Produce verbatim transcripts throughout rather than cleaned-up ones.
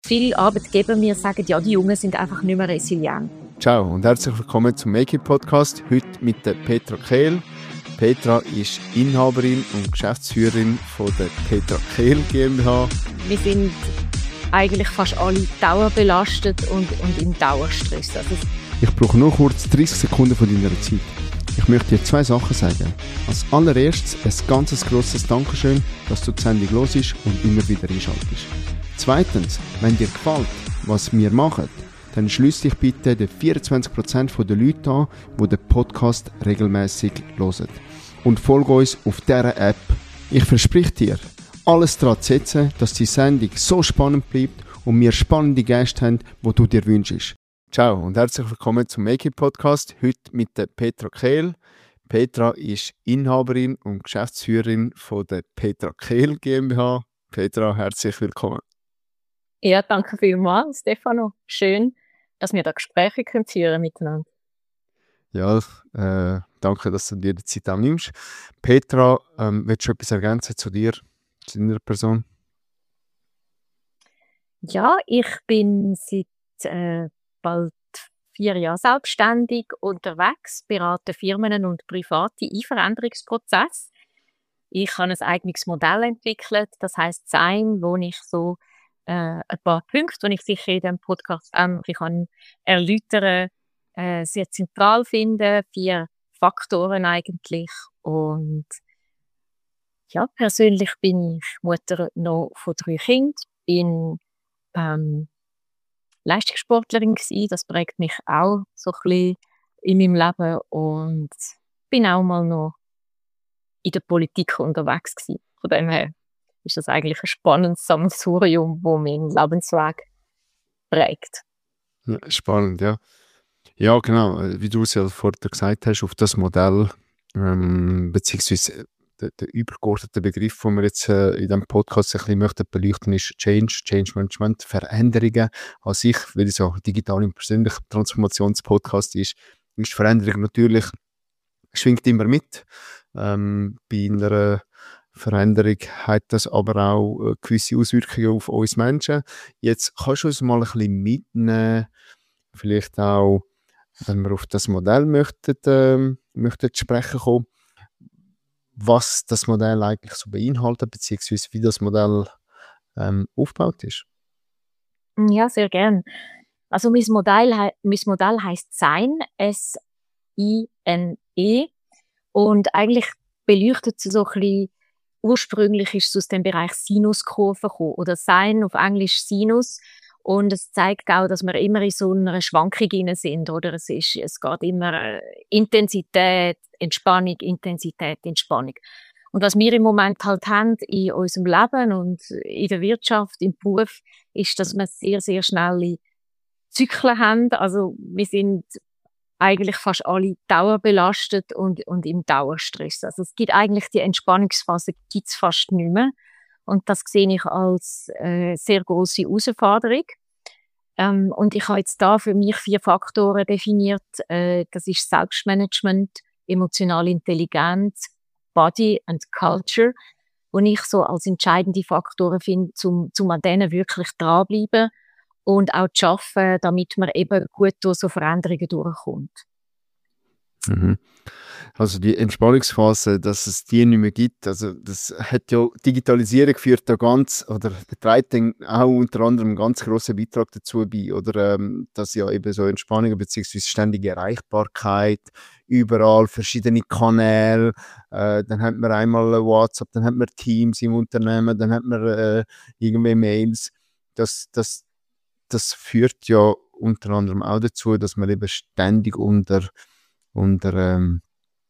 viele Arbeitgeber mir sagen, ja, die Jungen sind einfach nicht mehr resilient. Ciao und herzlich willkommen zum Make It Podcast. Heute mit der Petra Kehl. Petra ist Inhaberin und Geschäftsführerin von der Petra Kehl GmbH. Wir sind eigentlich fast alle dauerbelastet und, und im Dauerstress. Also ich brauche nur kurz dreißig Sekunden von deiner Zeit. Ich möchte dir zwei Sachen sagen. Als allererstes ein ganz grosses Dankeschön, dass du die Sendung hörst und immer wieder einschaltest. Zweitens, wenn dir gefällt, was wir machen, dann schliess dich bitte den vierundzwanzig Prozent der Leute an, die den Podcast regelmäßig hören. Und folge uns auf dieser App. Ich verspreche dir, alles daran zu setzen, dass die Sendung so spannend bleibt und wir spannende Gäste haben, die du dir wünschst. Ciao und herzlich willkommen zum Make It Podcast. Heute mit der Petra Kehl. Petra ist Inhaberin und Geschäftsführerin von der Petra Kehl GmbH. Petra, herzlich willkommen. Ja, danke vielmals, Stefano. Schön, dass wir da Gespräche können führen miteinander. Ja, äh, danke, dass du dir die Zeit auch nimmst. Petra, ähm, willst du etwas ergänzen zu dir, zu deiner Person? Ja, ich bin seit äh, bald vier Jahren selbstständig unterwegs, berate Firmen und Private in Veränderungsprozess. Ich habe ein eigenes Modell entwickelt, das heisst Sein, wo ich so äh, ein paar Punkte, die ich sicher in diesem Podcast auch ich kann erläutern, äh, sehr zentral finde. Vier Faktoren eigentlich. Und ja, persönlich bin ich Mutter noch von drei Kindern, bin ähm, Leistungssportlerin gewesen. Das prägt mich auch so ein bisschen in meinem Leben und bin auch mal noch in der Politik unterwegs gewesen. Von dem her ist das eigentlich ein spannendes Sammelsurium, das meinen Lebensweg prägt. Ja, spannend, ja. Ja, genau. Wie du es ja vorher gesagt hast, auf das Modell, ähm, beziehungsweise der, der übergeordnete Begriff, den wir jetzt äh, in diesem Podcast ein bisschen möchten beleuchten, ist Change, Change Management, Veränderungen an sich, weil es auch digital und persönlich Transformationspodcast ist, ist Veränderung natürlich, schwingt immer mit. Ähm, bei einer Veränderung hat das aber auch äh, gewisse Auswirkungen auf uns Menschen. Jetzt kannst du uns mal ein bisschen mitnehmen, vielleicht auch, wenn wir auf das Modell möchten, ähm, möchten sprechen kommen, was das Modell eigentlich so beinhaltet, beziehungsweise wie das Modell ähm, aufgebaut ist. Ja, sehr gern. Also mein Modell, mein Modell heisst Sein, S I N E, und eigentlich beleuchtet es so ein bisschen, ursprünglich ist es aus dem Bereich Sinuskurve gekommen, oder Sein auf Englisch Sinus, und es zeigt auch, dass wir immer in so einer Schwankung drin sind, oder es ist, es geht immer äh, Intensität, Entspannung, Intensität, Entspannung. Und was wir im Moment halt haben in unserem Leben und in der Wirtschaft, im Beruf, ist, dass wir sehr, sehr schnelle Zyklen haben. Also wir sind eigentlich fast alle dauerbelastet und, und im Dauerstress. Also es gibt eigentlich die Entspannungsphase gibt's fast nicht mehr. Und das sehe ich als äh, sehr große Herausforderung. Ähm, und ich habe jetzt da für mich vier Faktoren definiert. Äh, das ist Selbstmanagement, emotionale Intelligenz, Body and Culture, wo ich so als entscheidende Faktoren finde, um, um an denen wirklich dranbleiben und auch zu arbeiten, damit man eben gut durch so Veränderungen durchkommt. Mhm. Also die Entspannungsphase, dass es die nicht mehr gibt, also das hat ja Digitalisierung geführt da ganz, oder trägt auch unter anderem einen ganz grossen Beitrag dazu bei, oder ähm, dass ja eben so Entspannung bzw. ständige Erreichbarkeit, überall verschiedene Kanäle, äh, dann hat man einmal WhatsApp, dann hat man Teams im Unternehmen, dann hat man äh, irgendwie Mails, das, das, das führt ja unter anderem auch dazu, dass man eben ständig unter unter, ähm,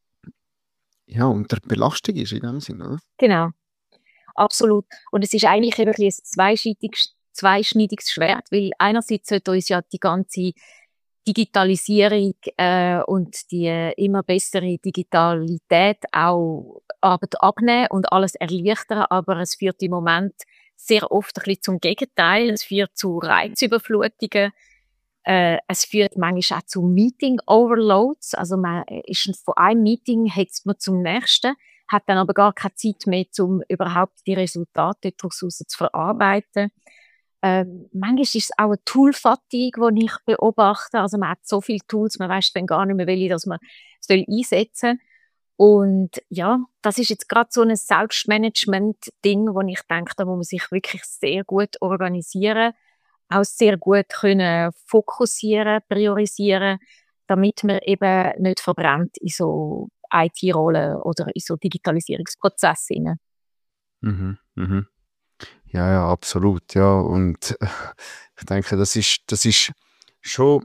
ja, unter Belastung ist in dem Sinne, oder? Genau, absolut. Und es ist eigentlich eben ein zweischneidiges, zweischneidiges Schwert, weil einerseits sollte uns ja die ganze Digitalisierung äh, und die äh, immer bessere Digitalität auch Arbeit abnehmen und alles erleichtern, aber es führt im Moment sehr oft ein bisschen zum Gegenteil. Es führt zu Reizüberflutungen. Äh, es führt manchmal auch zu Meeting-Overloads. Also man ist von einem Meeting hetzt man zum nächsten, hat dann aber gar keine Zeit mehr, um überhaupt die Resultate daraus zu verarbeiten. Ähm, manchmal ist es auch eine Tool-Fatigue, die ich beobachte. Also man hat so viele Tools, man weiß dann gar nicht mehr, welche dass man soll einsetzen soll. Und ja, das ist jetzt gerade so ein Selbstmanagement-Ding, wo ich denke, da muss man sich wirklich sehr gut organisieren, auch sehr gut können fokussieren, priorisieren, damit man eben nicht verbrennt in so I T-Rollen oder in so Digitalisierungsprozesse hinein. Mhm, mhm. Ja, ja, absolut, ja. Und äh, ich denke, das ist, das ist schon,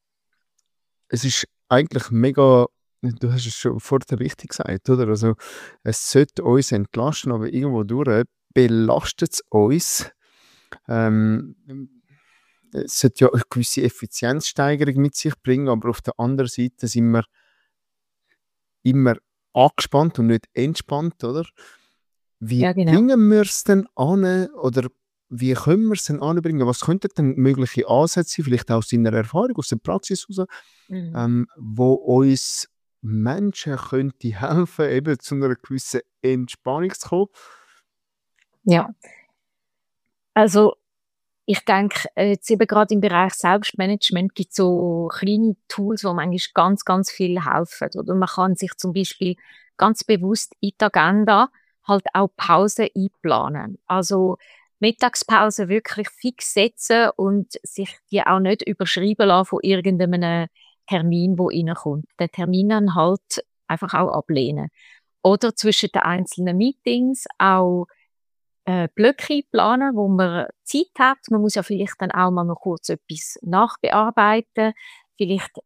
es ist eigentlich mega, du hast es schon vorher richtig gesagt, oder? Also, es sollte uns entlasten, aber irgendwo durch belastet es uns. Ähm, es sollte ja eine gewisse Effizienzsteigerung mit sich bringen, aber auf der anderen Seite sind wir immer angespannt und nicht entspannt, oder? Wie Ja, genau. bringen wir es denn an oder wie können wir es denn anbringen? Was könnten denn mögliche Ansätze sein, vielleicht auch aus deiner Erfahrung, aus der Praxis heraus, Mhm. ähm, wo uns Menschen könnte helfen, eben zu einer gewissen Entspannung zu kommen? Ja, also ich denke, äh, jetzt eben gerade im Bereich Selbstmanagement gibt es so kleine Tools, die manchmal ganz, ganz viel helfen. Oder man kann sich zum Beispiel ganz bewusst in die Agenda halt auch Pausen einplanen. Also Mittagspause wirklich fix setzen und sich die auch nicht überschreiben lassen von irgendeinem Termin, der reinkommt. Den Termin dann halt einfach auch ablehnen. Oder zwischen den einzelnen Meetings auch äh, Blöcke planen, wo man Zeit hat. Man muss ja vielleicht dann auch mal noch kurz etwas nachbearbeiten, vielleicht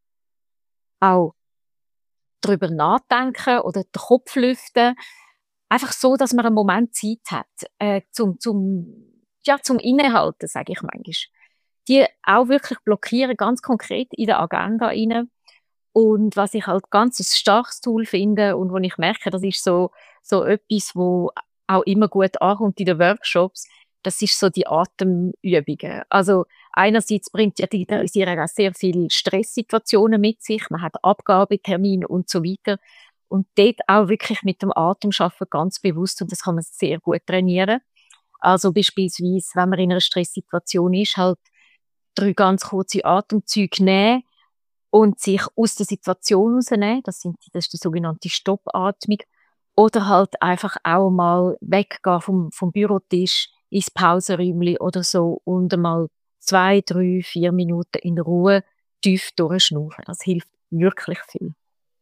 auch drüber nachdenken oder den Kopf lüften. Einfach so, dass man einen Moment Zeit hat, äh, zum, zum, ja, zum Innehalten, sage ich manchmal. Die auch wirklich blockieren, ganz konkret in der Agenda rein. Und was ich halt ganz ein starkes Tool finde und wo ich merke, das ist so, so etwas, wo auch immer gut ankommt in den Workshops, das ist so die Atemübungen. Also einerseits bringt ja die Digitalisierung auch sehr viele Stresssituationen mit sich, man hat Abgabetermine und so weiter. Und dort auch wirklich mit dem Atem arbeiten, ganz bewusst, und das kann man sehr gut trainieren. Also beispielsweise, wenn man in einer Stresssituation ist, halt drei ganz kurze Atemzüge nehmen und sich aus der Situation rausnehmen. Das, sind, das ist die sogenannte Stoppatmung. Oder halt einfach auch mal weggehen vom, vom Bürotisch ins Pausenräumchen oder so und einmal zwei, drei, vier Minuten in Ruhe tief durchschnaufen. Das hilft wirklich viel.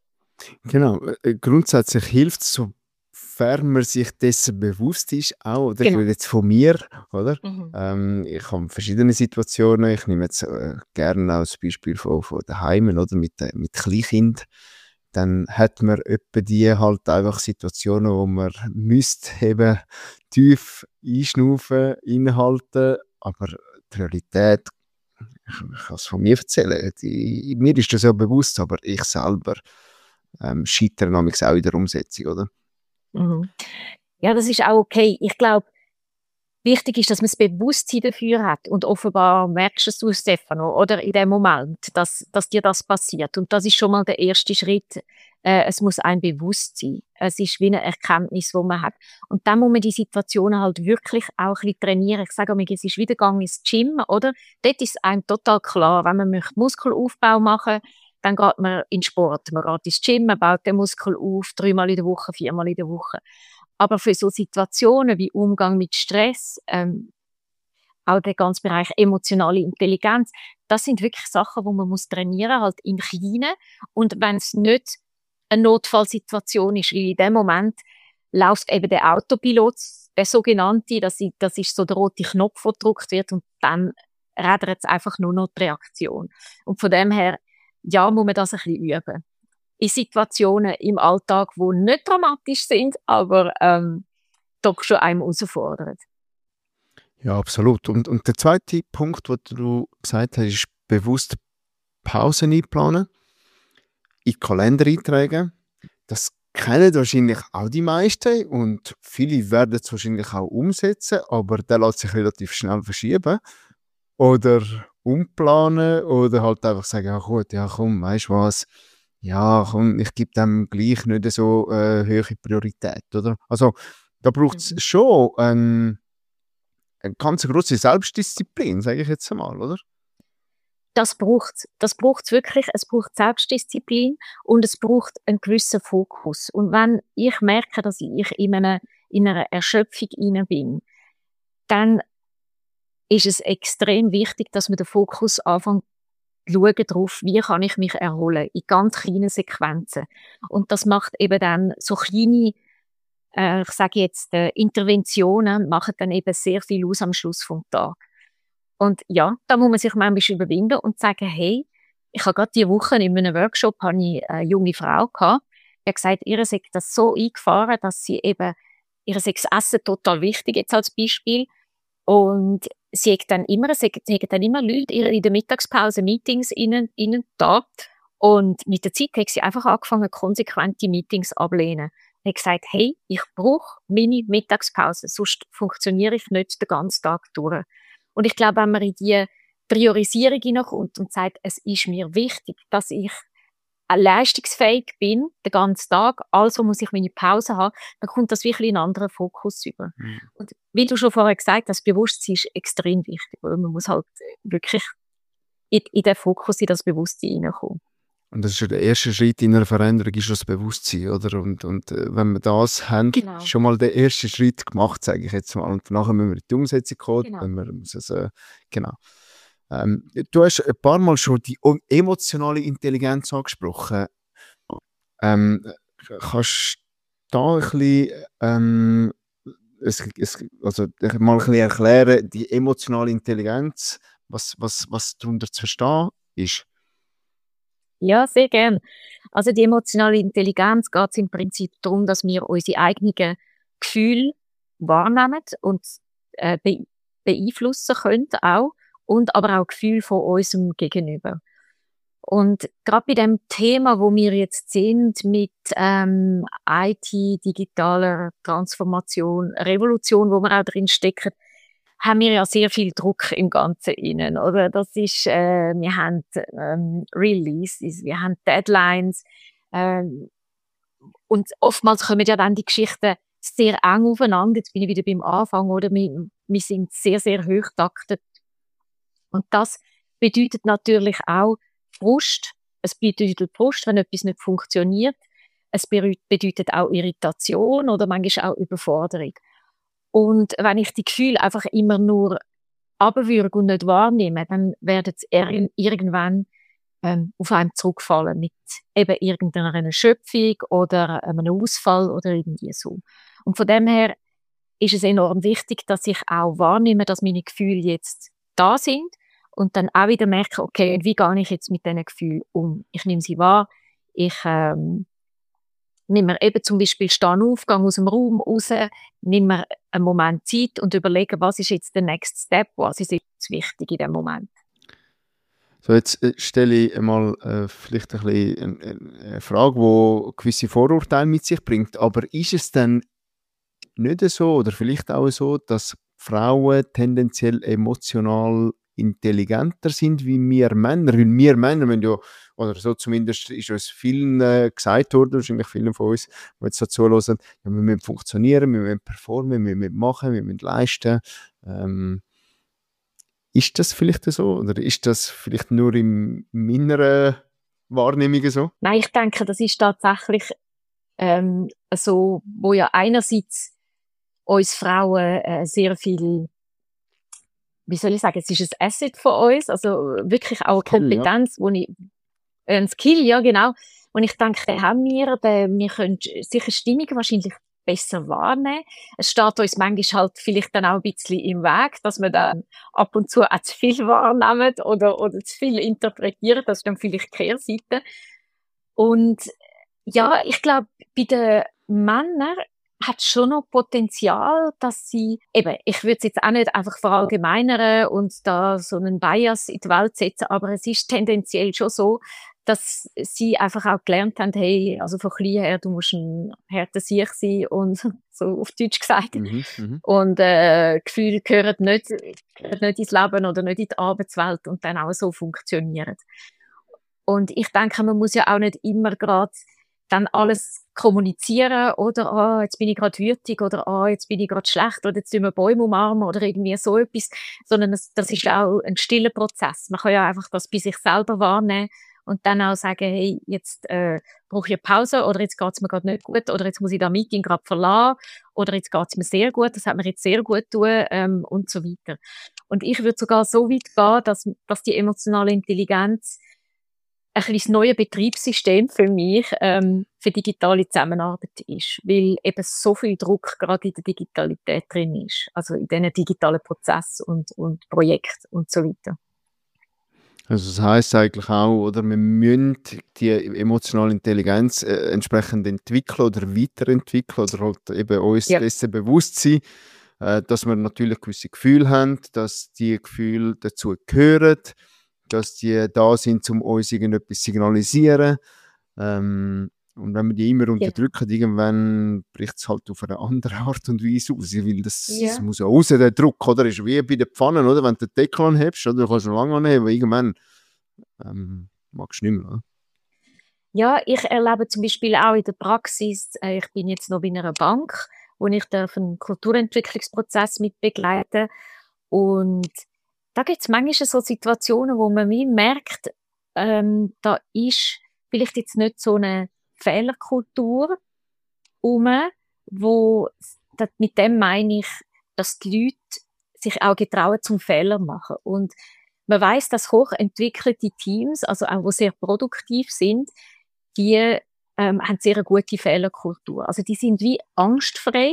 Genau, äh, grundsätzlich hilft es, sofern man sich dessen bewusst ist, auch, oder? Ich Genau. rede jetzt von mir, oder? Mhm. Ähm, ich habe verschiedene Situationen. Ich nehme jetzt äh, gerne auch das Beispiel von, von daheim, oder? Mit, äh, mit Kleinkind. Dann hat man etwa die halt einfach Situationen, wo man müsste eben tief einschnaufen, innehalten, aber die Realität, ich, ich kann es von mir erzählen, die, mir ist das ja bewusst, aber ich selber ähm, scheitern nämlich auch in der Umsetzung, oder? Mhm. Ja, das ist auch okay. Ich glaube, wichtig ist, dass man das Bewusstsein dafür hat. Und offenbar merkst du es, Stefano, oder in dem Moment, dass, dass dir das passiert. Und das ist schon mal der erste Schritt. Äh, es muss ein Bewusstsein. Es ist wie eine Erkenntnis, die man hat. Und dann muss man die Situationen halt wirklich auch ein bisschen trainieren. Ich sage mal, es ist wieder Gang ins Gym, oder? Dort ist einem total klar, wenn man möchte Muskelaufbau machen, dann geht man in Sport. Man geht ins Gym, man baut den Muskel auf, dreimal in der Woche, viermal in der Woche. Aber für so Situationen wie Umgang mit Stress, ähm, auch der ganze Bereich emotionale Intelligenz, das sind wirklich Sachen, wo man muss trainieren, halt im Kleinen. Und wenn es nicht eine Notfallsituation ist, weil in dem Moment läuft eben der Autopilot, der sogenannte, das ist, das ist so der rote Knopf, der gedrückt wird, und dann rädert es einfach nur noch die Reaktion. Und von dem her, ja, muss man das ein bisschen üben. In Situationen im Alltag, die nicht dramatisch sind, aber ähm, doch schon einem herausfordern. Ja, absolut. Und, und der zweite Punkt, den du gesagt hast, ist bewusst Pausen einplanen, in die Kalender eintragen. Das kennen wahrscheinlich auch die meisten und viele werden es wahrscheinlich auch umsetzen, aber der lässt sich relativ schnell verschieben oder umplanen oder halt einfach sagen, ja gut, ja komm, weißt du was, ja komm, ich gebe dem gleich nicht so äh, hohe Priorität, oder? Also da braucht es Mhm. schon ein eine ganz grosse Selbstdisziplin, sage ich jetzt einmal, oder? Das braucht das braucht's wirklich. Es braucht Selbstdisziplin und es braucht einen gewissen Fokus. Und wenn ich merke, dass ich in einer, in einer Erschöpfung inne bin, dann ist es extrem wichtig, dass man den Fokus anfängt zu schauen darauf, wie kann ich mich erholen, in ganz kleinen Sequenzen. Und das macht eben dann so kleine, äh, ich sage jetzt, äh, Interventionen machen dann eben sehr viel aus am Schluss vom Tag. Und ja, da muss man sich manchmal überwinden und sagen, hey, ich habe gerade diese Woche in einem Workshop habe ich eine junge Frau gehabt, die hat gesagt, ihr sei das so eingefahren, dass sie eben, ihr sei das Essen total wichtig, jetzt als Beispiel. Und sie hat dann immer, sie hat dann immer Leute in der Mittagspause Meetings innen, innen da. Und mit der Zeit hat sie einfach angefangen, konsequent die Meetings ablehnen. Sie hat gesagt, hey, ich brauche meine Mittagspause, sonst funktioniere ich nicht den ganzen Tag durch. Und ich glaube, wenn man in die Priorisierung hineinkommt und sagt, es ist mir wichtig, dass ich leistungsfähig bin, den ganzen Tag, also muss ich meine Pause haben, dann kommt das wirklich in einen anderen Fokus über. Mhm. Und wie du schon vorher gesagt hast, das Bewusstsein ist extrem wichtig, weil man muss halt wirklich in, in den Fokus, in das Bewusstsein hineinkommen. Und das ist ja der erste Schritt in einer Veränderung, ist das Bewusstsein, oder? Und, und äh, wenn wir das haben, genau. schon mal den ersten Schritt gemacht, sage ich jetzt mal. Und nachher müssen wir in die Umsetzung kommen. Genau. Wenn wir, also, genau. Ähm, du hast ein paar Mal schon die emotionale Intelligenz angesprochen. Ähm, kannst du da ein bisschen, ähm, es, es, also mal ein bisschen erklären, die emotionale Intelligenz, was, was, was darunter zu verstehen ist? Ja, sehr gern. Also die emotionale Intelligenz geht es im Prinzip darum, dass wir unsere eigenen Gefühle wahrnehmen und äh, be beeinflussen können auch, und aber auch Gefühle von unserem Gegenüber. Und gerade bei dem Thema, wo wir jetzt sind, mit ähm, I T, digitaler Transformation, Revolution, wo wir auch drin stecken, haben wir ja sehr viel Druck im Ganzen innen, oder? Das ist, äh, wir haben ähm, Releases, wir haben Deadlines, ähm, und oftmals kommen ja dann die Geschichten sehr eng aufeinander. Jetzt bin ich wieder beim Anfang, oder? Wir, wir sind sehr, sehr hochtaktet. Und das bedeutet natürlich auch Frust. Es bedeutet Frust, wenn etwas nicht funktioniert. Es bedeutet auch Irritation oder manchmal auch Überforderung. Und wenn ich die Gefühle einfach immer nur abwürge und nicht wahrnehme, dann werden sie ir- irgendwann ähm, auf einem zurückfallen mit eben irgendeiner Schöpfung oder einem Ausfall oder irgendwie so. Und von dem her ist es enorm wichtig, dass ich auch wahrnehme, dass meine Gefühle jetzt da sind und dann auch wieder merke, okay, wie gehe ich jetzt mit diesen Gefühlen um? Ich nehme sie wahr, ich ähm, nehme mir eben zum Beispiel Stehen auf, gehe aus dem Raum raus, nehme mir einen Moment Zeit und überlege, was ist jetzt der Next Step, was ist jetzt wichtig in dem Moment. So, jetzt äh, stelle ich mal äh, vielleicht ein bisschen eine, eine Frage, die gewisse Vorurteile mit sich bringt, aber ist es denn nicht so oder vielleicht auch so, dass Frauen tendenziell emotional intelligenter sind wie wir Männer? Weil wir Männer müssen ja, oder so zumindest ist uns vielen äh, gesagt worden, wahrscheinlich vielen von uns, die jetzt so zuhören, ja, wir müssen funktionieren, wir müssen performen, wir müssen machen, wir müssen leisten. Ähm, ist das vielleicht so? Oder ist das vielleicht nur in meiner Wahrnehmung so? Nein, ich denke, das ist tatsächlich ähm, so, wo ja einerseits uns Frauen äh, sehr viel, wie soll ich sagen, es ist ein Asset von uns, also wirklich auch eine Kompetenz, Skill, ja. wo ich, äh, ein Skill, ja genau, und ich denke, den haben wir, den, wir können sicher Stimmung wahrscheinlich besser wahrnehmen. Es steht uns manchmal halt vielleicht dann auch ein bisschen im Weg, dass wir dann ab und zu auch zu viel wahrnehmen oder, oder zu viel interpretieren, das ist dann vielleicht die Kehrseite. Und ja, ich glaube, bei den Männern hat schon noch Potenzial, dass sie, eben, ich würde es jetzt auch nicht einfach verallgemeinern und da so einen Bias in die Welt setzen, aber es ist tendenziell schon so, dass sie einfach auch gelernt haben, hey, also von klein her, du musst ein harter Sieg sein und so auf Deutsch gesagt. Mhm, und äh, Gefühle gehören nicht, gehören nicht ins Leben oder nicht in die Arbeitswelt und dann auch so funktionieren. Und ich denke, man muss ja auch nicht immer gerade dann alles kommunizieren, oder, ah, jetzt bin ich gerade wütig, oder, ah, jetzt bin ich gerade schlecht, oder jetzt tun wir Bäume umarmen, oder irgendwie so etwas, sondern das, das ist auch ein stiller Prozess. Man kann ja einfach das bei sich selber wahrnehmen und dann auch sagen, hey, jetzt äh, brauche ich eine Pause, oder jetzt geht es mir gerade nicht gut, oder jetzt muss ich das Meeting gerade verlassen, oder jetzt geht es mir sehr gut, das hat mir jetzt sehr gut getan, ähm, und so weiter. Und ich würde sogar so weit gehen, dass, dass die emotionale Intelligenz ein bisschen das neue Betriebssystem für mich ähm, für digitale Zusammenarbeit ist, weil eben so viel Druck gerade in der Digitalität drin ist, also in diesen digitalen Prozessen und, und Projekten und so weiter. Also das heisst eigentlich auch, oder, wir müssen die emotionale Intelligenz äh, entsprechend entwickeln oder weiterentwickeln oder halt eben uns Ja. dessen bewusst sein, äh, dass wir natürlich gewisse Gefühle haben, dass die Gefühle dazu gehören, dass die da sind, um uns irgendetwas zu signalisieren. Ähm, und wenn wir die immer Genau. unterdrücken, irgendwann bricht es halt auf eine andere Art und Weise aus. Weil das, Ja. das muss ja raus, der Druck, oder? Ist wie bei den Pfannen, oder? Wenn du den Deckel anhebst, oder? Du kannst schon lange anheben, aber irgendwann ähm, magst du nicht mehr, oder? Ja, ich erlebe zum Beispiel auch in der Praxis, äh, ich bin jetzt noch bei einer Bank, wo ich darf einen Kulturentwicklungsprozess mit begleiten, und da gibt es manchmal so Situationen, wo man wie merkt, ähm, da ist vielleicht jetzt nicht so eine Fehlerkultur rum, wo das, mit dem meine ich, dass die Leute sich auch getrauen zum Fehler machen. Und man weiß, dass hochentwickelte Teams, also auch wo sehr produktiv sind, die ähm, haben sehr eine gute Fehlerkultur. Also die sind wie angstfrei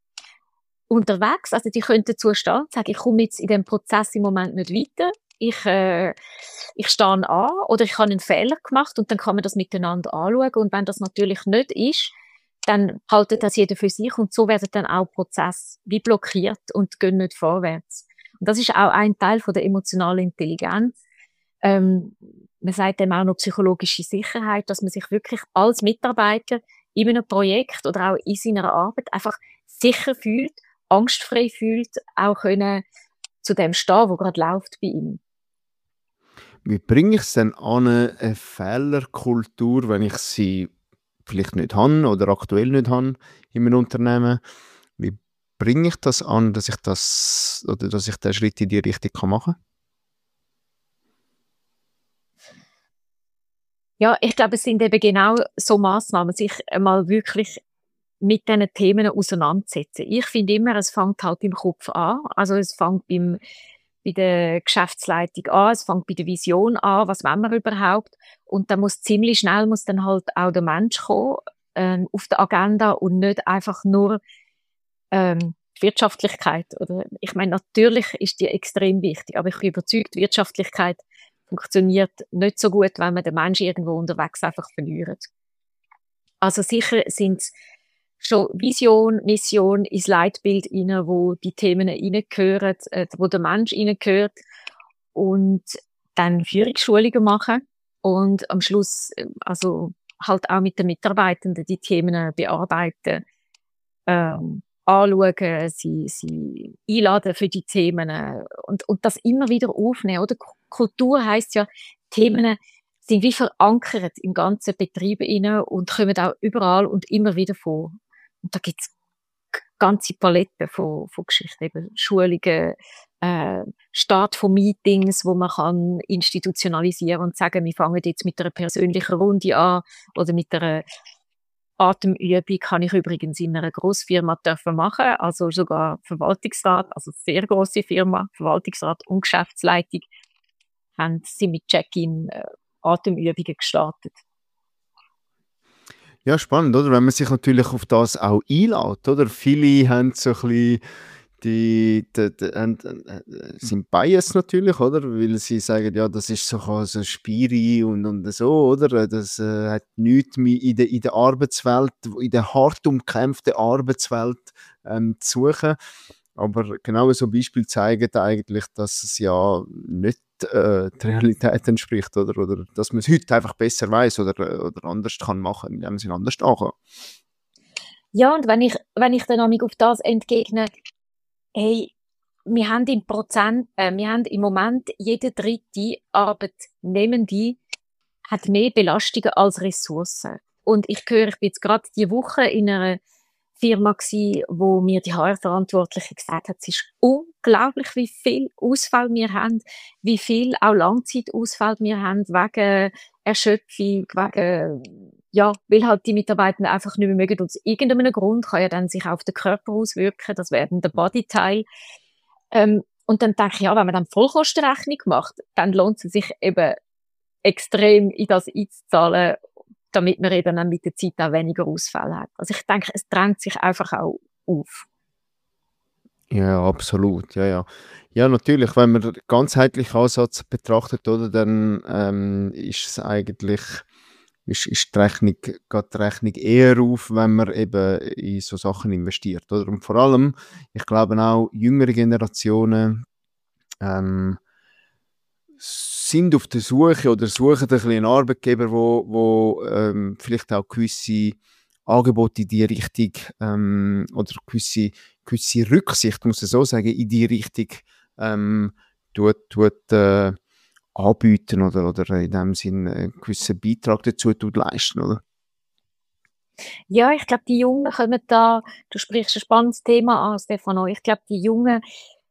unterwegs. Also die können dazu stehen und sagen, ich komme jetzt in dem Prozess im Moment nicht weiter. Ich, äh, ich stehe an oder ich habe einen Fehler gemacht, und dann kann man das miteinander anschauen. Und wenn das natürlich nicht ist, dann haltet das jeder für sich, und so werden dann auch Prozesse wie blockiert und gehen nicht vorwärts. Und das ist auch ein Teil von der emotionalen Intelligenz. Ähm, man sagt dem auch noch psychologische Sicherheit, dass man sich wirklich als Mitarbeiter in einem Projekt oder auch in seiner Arbeit einfach sicher fühlt, angstfrei fühlt, auch können zu dem stehen, wo gerade läuft bei ihm. Wie bringe ich es denn an, eine Fehlerkultur, wenn ich sie vielleicht nicht habe oder aktuell nicht habe in meinem Unternehmen? Wie bringe ich das an, dass ich das oder dass ich den Schritt in die Richtung machen kann? Ja, ich glaube, es sind eben genau so Massnahmen, sich einmal wirklich mit diesen Themen auseinandersetzen. Ich finde immer, es fängt halt im Kopf an. Also es fängt beim, bei der Geschäftsleitung an, es fängt bei der Vision an, was wollen wir überhaupt. Und dann muss ziemlich schnell muss dann halt auch der Mensch kommen ähm, auf der Agenda, und nicht einfach nur ähm, die Wirtschaftlichkeit. Oder, ich meine, natürlich ist die extrem wichtig, aber ich bin überzeugt, Wirtschaftlichkeit funktioniert nicht so gut, wenn man den Menschen irgendwo unterwegs einfach verliert. Also sicher sind es schon Vision, Mission ins Leitbild rein, wo die Themen reingehören, äh, wo der Mensch reingehört, und dann Führungsschulungen machen und am Schluss äh, also halt auch mit den Mitarbeitenden die Themen bearbeiten, ähm, anschauen, sie, sie einladen für die Themen äh, und, und das immer wieder aufnehmen. Oder? Kultur heisst ja, Themen sind wie verankert im ganzen Betrieb inne und kommen auch überall und immer wieder vor. Und da gibt's ganze Palette von, von Geschichten, eben Schulungen, äh, Start von Meetings, wo man kann institutionalisieren und sagen, wir fangen jetzt mit einer persönlichen Runde an oder mit einer Atemübung, kann ich übrigens in einer Grossfirma dürfen machen, also sogar Verwaltungsrat, also sehr grosse Firma, Verwaltungsrat und Geschäftsleitung, haben sie mit Check-in äh, Atemübungen gestartet. Ja, spannend, oder? Wenn man sich natürlich auf das auch einlädt, oder? Viele haben so ein bisschen die, die, die, haben, äh, sind biased natürlich, oder? Weil sie sagen, ja, das ist so, so Spiri und, und so, oder? Das äh, hat nichts mehr in der, in der Arbeitswelt, in der hart umkämpften Arbeitswelt ähm, zu suchen. Aber genau so Beispiele zeigen eigentlich, dass es ja nicht äh, die Realität entspricht, oder? Oder dass man es heute einfach besser weiß oder, oder anders kann machen, indem man es anders angehen. Ja, und wenn ich, wenn ich dann auf das entgegne, hey, wir haben im Prozent, äh, wir haben im Moment jede dritte Arbeitnehmende hat mehr Belastungen als Ressourcen. Und ich höre, ich bin jetzt gerade diese Woche in einer Firma gsi, wo mir die H R-Verantwortliche gesagt hat, es ist unglaublich, wie viel Ausfall wir haben, wie viel auch Langzeitausfall wir haben, wegen Erschöpfung, wegen, ja, weil halt die Mitarbeiter einfach nicht mehr mögen. Aus irgendeinem Grund kann ja dann sich auf den Körper auswirken, das wäre dann der Bodyteil. Ähm, und dann denke ich, ja, wenn man dann Vollkostenrechnung macht, dann lohnt es sich eben extrem in das einzuzahlen, damit man eben dann mit der Zeit auch weniger Ausfälle hat. Also ich denke, es drängt sich einfach auch auf. Ja, absolut. Ja, ja. Ja, natürlich, wenn man den ganzheitlichen Ansatz betrachtet, oder, dann ähm, ist es eigentlich, ist, ist die Rechnung, geht die Rechnung eher auf, wenn man eben in so Sachen investiert, oder? Und vor allem, ich glaube auch, jüngere Generationen ähm, sind auf der Suche oder suchen ein bisschen einen Arbeitgeber, wo, wo ähm, vielleicht auch gewisse Angebote in die Richtung ähm, oder gewisse, gewisse Rücksicht, muss ich so sagen, in die Richtung ähm, tut, tut äh, anbieten oder, oder in dem Sinn einen gewissen Beitrag dazu tut leisten, oder? Ja, ich glaube, die Jungen kommen da, du sprichst ein spannendes Thema an, Stefano. Ich glaube, die Jungen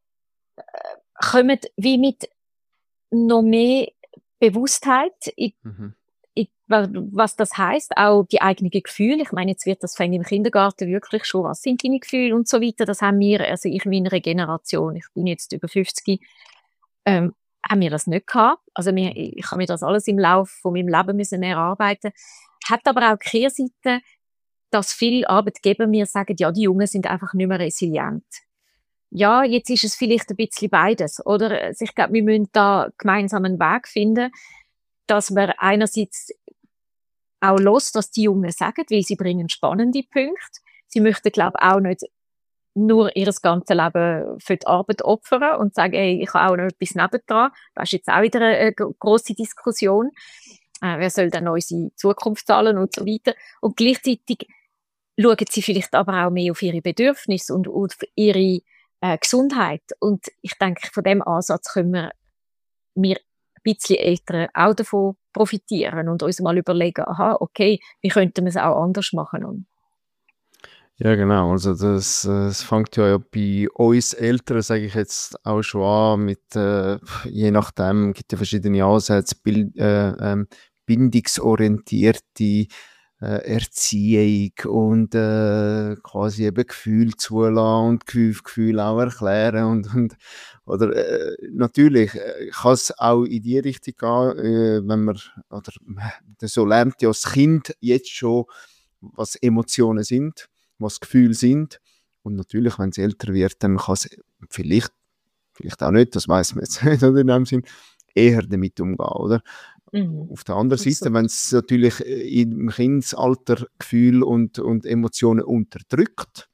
kommen wie mit noch mehr Bewusstheit in, Mhm. in, was das heißt, auch die eigenen Gefühle. Ich meine, jetzt wird das fängt im Kindergarten wirklich schon, was sind deine Gefühle und so weiter. Das haben wir, also ich in meiner Generation, ich bin jetzt über fünfzig, ähm, haben wir das nicht gehabt. Also wir, ich habe mir das alles im Laufe von meinem Leben müssen erarbeiten. Hat aber auch die Kehrseite, dass viele Arbeitgeber mir sagen, ja, die Jungen sind einfach nicht mehr resilient. Ja, jetzt ist es vielleicht ein bisschen beides, oder? Also ich glaube, wir müssen da gemeinsam einen Weg finden, dass man einerseits auch los, was die Jungen sagen, weil sie bringen spannende Punkte. Sie möchten, glaube ich, auch nicht nur ihr ganzes Leben für die Arbeit opfern und sagen, hey, ich habe auch noch etwas nebendran. Das ist jetzt auch wieder eine, eine grosse Diskussion. Äh, wer soll dann unsere Zukunft zahlen und so weiter. Und gleichzeitig schauen sie vielleicht aber auch mehr auf ihre Bedürfnisse und auf ihre äh, Gesundheit. Und ich denke, von dem Ansatz können wir, wir ein bisschen Eltern auch davon profitieren und uns mal überlegen, aha, okay, wie könnten wir es auch anders machen? Und Ja, genau. Also das, äh, das fängt ja bei uns Eltern, sage ich jetzt auch schon an, mit, äh, je nachdem, gibt ja verschiedene Ansätze, Bild, äh, ähm, bindungsorientierte äh, Erziehung und äh, quasi eben Gefühl zulassen und Gefühl, Gefühl auch erklären und, und oder äh, natürlich äh, kann es auch in die Richtung gehen, äh, wenn man oder äh, so lernt ja das Kind jetzt schon, was Emotionen sind, was Gefühle sind. Und natürlich, wenn es älter wird, dann kann es vielleicht, vielleicht auch nicht, das weiß man jetzt nicht, oder in dem Sinn, eher damit umgehen, oder? mhm. Auf der anderen Seite, wenn es natürlich im Kindesalter Gefühle und, und Emotionen unterdrückt,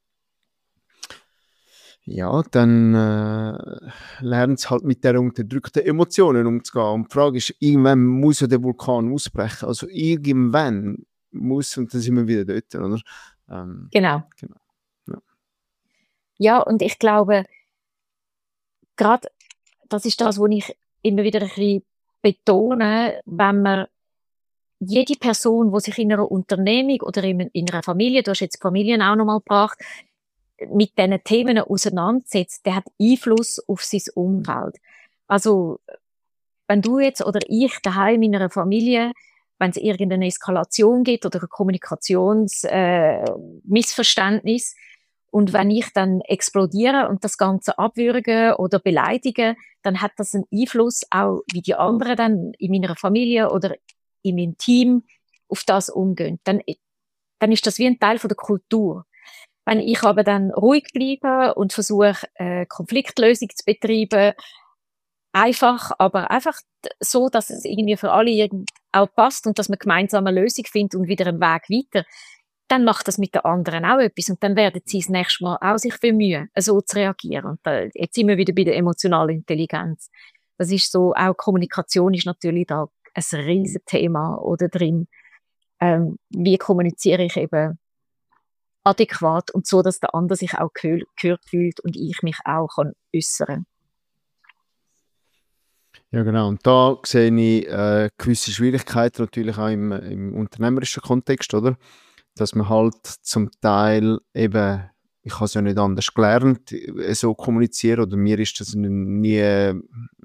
ja, dann äh, lernt es halt mit der unterdrückten Emotionen umzugehen. Und die Frage ist, irgendwann muss ja der Vulkan ausbrechen. Also irgendwann muss, und dann sind wir wieder dort, oder? Ähm, Genau. genau. Ja. Ja, und ich glaube, gerade das ist das, was ich immer wieder ein bisschen betone, wenn man jede Person, die sich in einer Unternehmung oder in, in einer Familie, du hast jetzt Familien auch nochmal gebracht, mit diesen Themen auseinandersetzt, der hat Einfluss auf sein Umfeld. Also, wenn du jetzt oder ich daheim in einer Familie, wenn es irgendeine Eskalation gibt oder ein Kommunikationsmissverständnis, äh, Missverständnis, und wenn ich dann explodiere und das Ganze abwürge oder beleidige, dann hat das einen Einfluss auch, wie die anderen dann in meiner Familie oder in meinem Team auf das umgehen. Dann, dann ist das wie ein Teil von der Kultur. Wenn ich aber dann ruhig bleibe und versuche, äh, Konfliktlösung zu betreiben, einfach, aber einfach so, dass es irgendwie für alle irgend auch passt und dass man gemeinsam eine Lösung findet und wieder einen Weg weiter, dann macht das mit den anderen auch etwas und dann werden sie das nächste Mal auch sich bemühen, so zu reagieren. Und da, jetzt sind wir wieder bei der emotionalen Intelligenz. Das ist so, auch Kommunikation ist natürlich da ein riesen Thema oder drin. Ähm, wie kommuniziere ich eben adäquat und so, dass der andere sich auch gehört fühlt und ich mich auch kann äußern. Ja, genau. Und da sehe ich äh, gewisse Schwierigkeiten natürlich auch im, im unternehmerischen Kontext, oder? Dass man halt zum Teil eben, ich habe es ja nicht anders gelernt, äh, so kommunizieren, oder mir ist das n- nie, äh,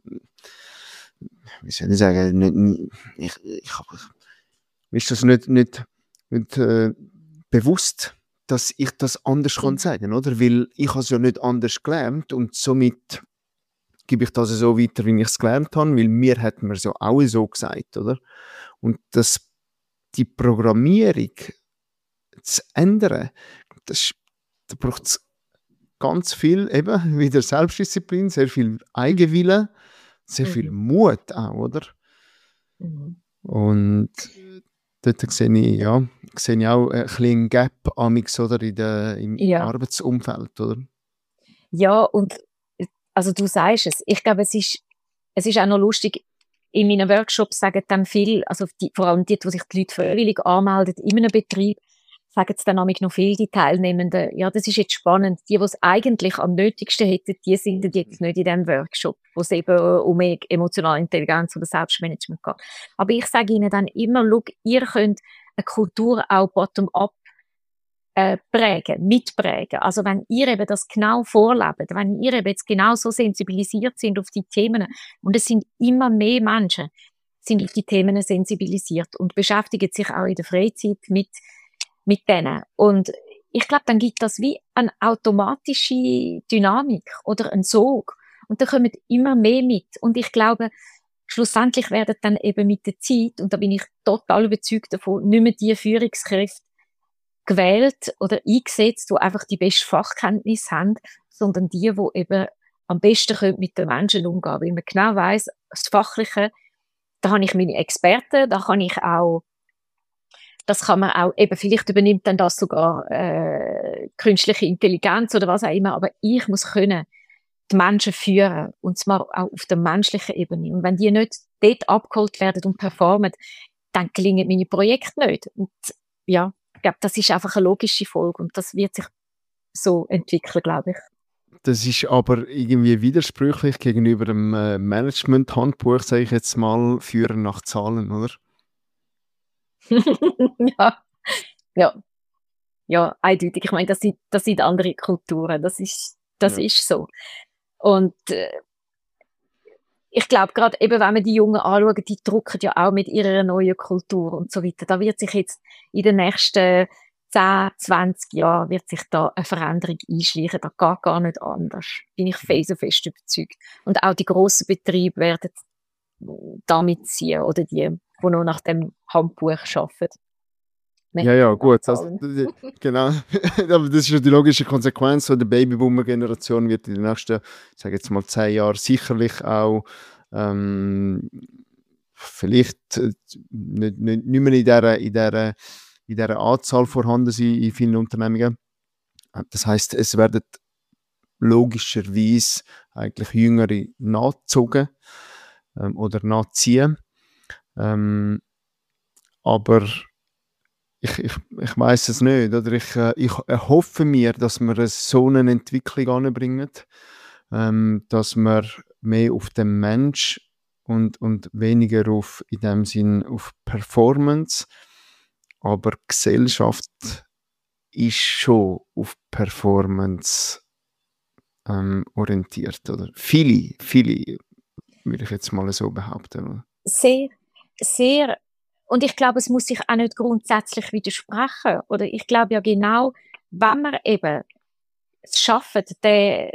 wie soll ich sagen, nicht, ich, ich, hab- mir ist das nicht, nicht, nicht äh, bewusst, dass ich das anders kann Mhm. sagen, oder? Weil ich habe es ja nicht anders gelernt und somit gebe ich das so weiter, wie ich es gelernt habe, weil mir hat man es ja auch so gesagt, oder? Und das, die Programmierung zu ändern, das, da braucht es ganz viel, eben wieder Selbstdisziplin, sehr viel Eigenwille, sehr viel Mhm. Mut auch, oder? Mhm. Und dort sehe ich, ja, sehe ich auch ein bisschen einen Gap amix, oder, in der, im Ja. Arbeitsumfeld, oder? Ja, und äh, also du sagst es. Ich glaube, es ist, es ist auch noch lustig, in meinen Workshops sagen dann viel, also die, vor allem die, die sich die Leute freiwillig anmelden in einem Betrieb, sagen es dann nämlich noch viel, die Teilnehmenden, ja, das ist jetzt spannend. Die, die es eigentlich am nötigsten hätten, die sind jetzt nicht in diesem Workshop, wo es eben um e- emotionale Intelligenz oder Selbstmanagement geht. Aber ich sage ihnen dann immer, schau, ihr könnt eine Kultur auch bottom-up äh, prägen, mitprägen. Also wenn ihr eben das genau vorlebt, wenn ihr eben jetzt genau so sensibilisiert sind auf die Themen, und es sind immer mehr Menschen, sind auf die Themen sensibilisiert und beschäftigen sich auch in der Freizeit mit, mit denen. Und ich glaube, dann gibt das wie eine automatische Dynamik oder einen Sog. Und da kommen immer mehr mit. Und ich glaube, schlussendlich werden dann eben mit der Zeit, und da bin ich total überzeugt davon, nicht mehr die Führungskräfte gewählt oder eingesetzt, die einfach die beste Fachkenntnis haben, sondern die, die eben am besten können mit den Menschen umgehen, weil man genau weiss, das Fachliche, da habe ich meine Experten, da kann ich auch, das kann man auch, eben vielleicht übernimmt dann das sogar äh, künstliche Intelligenz oder was auch immer, aber ich muss können die Menschen führen, und zwar auch auf der menschlichen Ebene. Und wenn die nicht dort abgeholt werden und performen, dann gelingen meine Projekte nicht. Und ja, ich glaube, das ist einfach eine logische Folge und das wird sich so entwickeln, glaube ich. Das ist aber irgendwie widersprüchlich gegenüber dem äh, Management-Handbuch, sage ich jetzt mal, Führen nach Zahlen, oder? Ja, ja, ja, eindeutig. Ich meine, das sind, das sind andere Kulturen. Das ist, das Ja. ist so. Und äh, ich glaube, gerade eben, wenn wir die Jungen anschauen, die drucken ja auch mit ihrer neuen Kultur und so weiter. Da wird sich jetzt in den nächsten zehn, zwanzig Jahren wird sich da eine Veränderung einschleichen. Das geht gar nicht anders. Bin ich felsenfest überzeugt. Und auch die grossen Betriebe werden damit ziehen oder die, die noch nach dem Handbuch arbeiten. Ja, ja, Menschen nach gut. Also, Zahlen. d- d- genau. Aber das ist ja die logische Konsequenz. So, der Babyboomer-Generation wird in den nächsten, ich sage jetzt mal, zehn Jahren sicherlich auch ähm, vielleicht äh, nicht, nicht, nicht mehr in dieser, in, dieser, in dieser Anzahl vorhanden sein in vielen Unternehmungen. Das heißt, es werden logischerweise eigentlich Jüngere nachgezogen ähm, oder nachziehen. Ähm, aber ich, ich, ich weiß es nicht. Oder ich, äh, ich erhoffe mir, dass wir so eine Entwicklung anbringen, ähm, dass wir mehr auf den Mensch und, und weniger auf, in dem Sinn auf Performance. Aber Gesellschaft ist schon auf Performance ähm, orientiert. Oder? Viele, viele, würde ich jetzt mal so behaupten. Sehr, sehr. Und ich glaube, es muss sich auch nicht grundsätzlich widersprechen. Oder ich glaube ja genau, wenn wir eben es schaffen, den,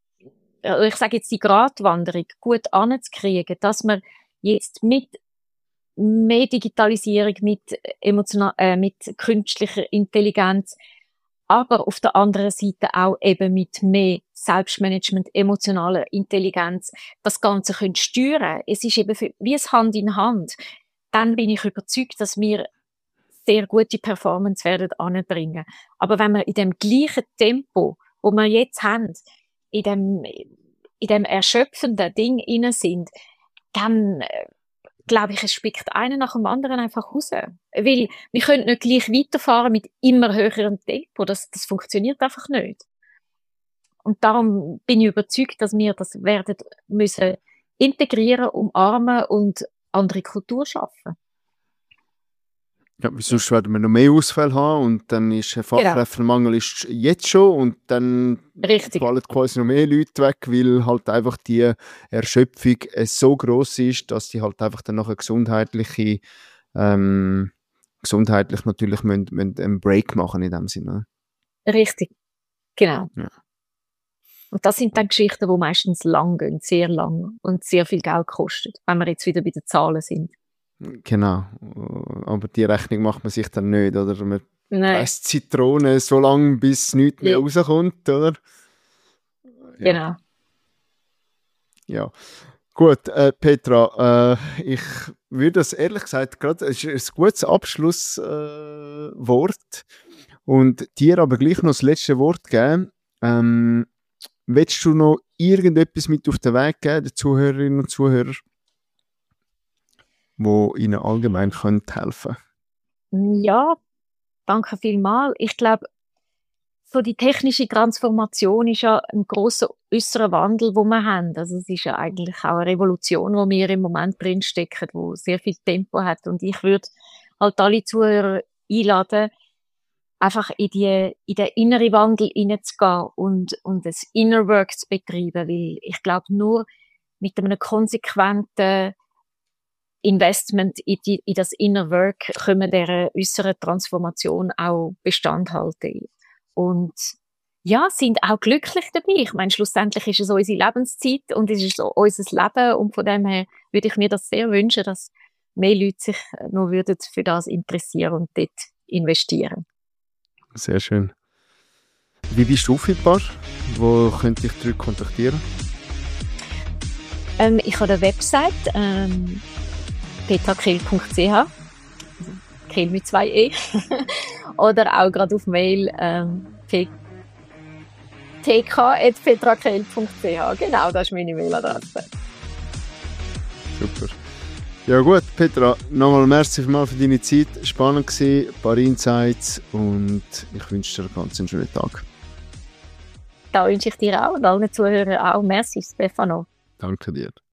ich sage jetzt die Gratwanderung gut anzukriegen, dass wir jetzt mit mehr Digitalisierung, mit emotional, äh, mit künstlicher Intelligenz, aber auf der anderen Seite auch eben mit mehr Selbstmanagement, emotionaler Intelligenz das Ganze können steuern. Es ist eben für, wie es Hand in Hand. Dann bin ich überzeugt, dass wir sehr gute Performance werden anbringen. Aber wenn wir in dem gleichen Tempo, wo wir jetzt haben, in dem, in dem erschöpfenden Ding inne sind, dann äh, glaube ich, es spickt einer nach dem anderen einfach raus. Weil wir können nicht gleich weiterfahren mit immer höherem Tempo. Das, das funktioniert einfach nicht. Und darum bin ich überzeugt, dass wir das werden müssen integrieren, umarmen und andere Kultur schaffen. Ja, weil sonst werden wir noch mehr Ausfälle haben und dann ist ein Fachkräftemangel ist jetzt schon und dann Richtig. fallen quasi noch mehr Leute weg, weil halt einfach die Erschöpfung äh, so gross ist, dass die halt einfach dann nachher gesundheitliche ähm, gesundheitlich natürlich müssen, müssen einen Break machen in dem Sinne. Richtig, genau. Ja. Und das sind dann Geschichten, die meistens lang gehen, sehr lang und sehr viel Geld kosten, wenn wir jetzt wieder bei den Zahlen sind. Genau, aber die Rechnung macht man sich dann nicht, oder? Man Nein. presst Zitrone so lange, bis nichts mehr Ja. rauskommt, oder? Ja. Genau. Ja, gut, äh, Petra, äh, ich würde das ehrlich gesagt gerade, es ist ein gutes Abschlusswort äh, Wort. Und dir aber gleich noch das letzte Wort geben. Ähm, willst du noch irgendetwas mit auf den Weg geben, den Zuhörerinnen und Zuhörern, wo ihnen allgemein helfen können? Ja, danke vielmals. Ich glaube, so die technische Transformation ist ja ein grosser äußerer Wandel, den wir haben. Also es ist ja eigentlich auch eine Revolution, wo wir im Moment drinstecken, wo sehr viel Tempo hat. Und ich würde halt alle Zuhörer einladen, einfach in, die, in den inneren Wandel hineinzugehen und, und das Inner Work zu betreiben, weil ich glaube, nur mit einem konsequenten Investment in, die, in das Inner Work können wir dieser äußeren Transformation auch Bestand halten. Und ja, sind auch glücklich dabei. Ich meine, schlussendlich ist es unsere Lebenszeit und es ist so unser Leben und von dem her würde ich mir das sehr wünschen, dass mehr Leute sich noch würden für das interessieren und dort investieren. Sehr schön. Wie bist du auffindbar? Wo könnte ich dich kontaktieren? Ähm, ich habe eine Website, ähm, petra kehl punkt c h, Kehl mit zwei E, oder auch gerade auf Mail ähm, t k at petra kehl punkt c h. Genau, das ist meine Mailadresse. Super. Ja gut, Petra, nochmal merci mal für deine Zeit. Spannend gewesen, ein paar Insights und ich wünsche dir einen ganz schönen Tag. Da wünsche ich dir auch und allen Zuhörern auch. Merci, Stefano. Danke dir.